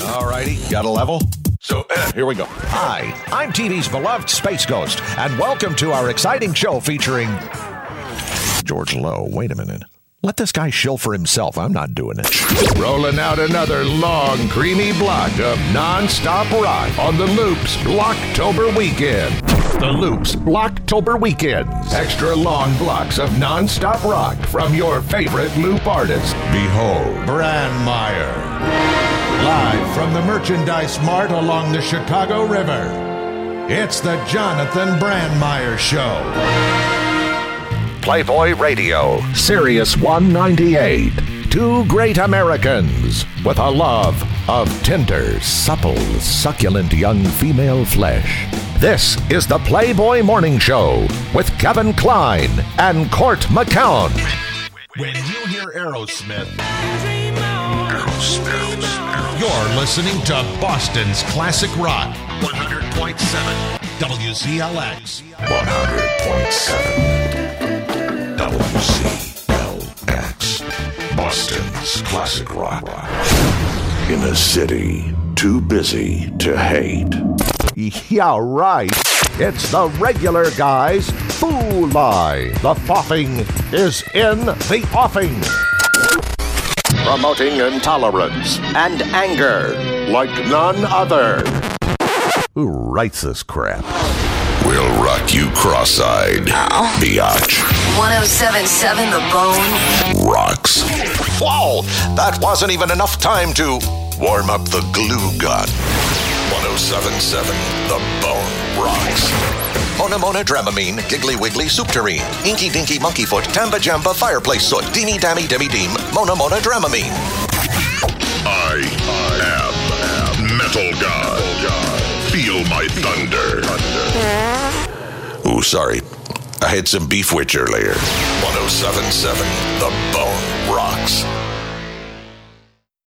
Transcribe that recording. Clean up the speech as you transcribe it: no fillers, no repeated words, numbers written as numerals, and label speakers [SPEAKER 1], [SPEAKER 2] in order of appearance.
[SPEAKER 1] Alrighty, got a level? So, here we go. Hi, I'm TV's beloved Space Ghost, and welcome to our exciting show featuring George Lowe. Wait a minute. Let this guy shill for himself. I'm not doing it. Rolling out another long, creamy block of non-stop rock on the Loops Blocktober Weekend. The Loops Blocktober Weekends. Extra long blocks of non-stop rock from your favorite Loop artists. Behold, Bran Meyer. Live from the Merchandise Mart along the Chicago River. It's the Jonathan Brandmeier Show. Playboy Radio, Sirius 198. Two great Americans with a love of tender, supple, succulent young female flesh. This is the Playboy Morning Show with Kevin Klein and Court McCown. When you hear Aerosmith, you're listening to Boston's Classic Rock, 100.7 WZLX. 100.7 WZLX. Boston's Classic Rock. In a city too busy to hate. Yeah, right. It's the regular guys. Fool-lie. The foffing is in the offing. Promoting intolerance and anger like none other. Who writes this crap? We'll rock you cross-eyed, biatch.
[SPEAKER 2] 107.7 The Bone
[SPEAKER 1] rocks. Whoa, that wasn't even enough time to warm up the glue gun. 107.7 The Bone rocks. Mona Mona Dramamine, Giggly Wiggly Soup Tureen, Inky Dinky Monkey Foot, Tamba Jamba Fireplace Soot, Deemy Dammy Demi Deem, Mona Mona Dramamine. I am Metal God. Feel my thunder. Oh, sorry. I had some beef witch earlier. 107.7 The Bone rocks.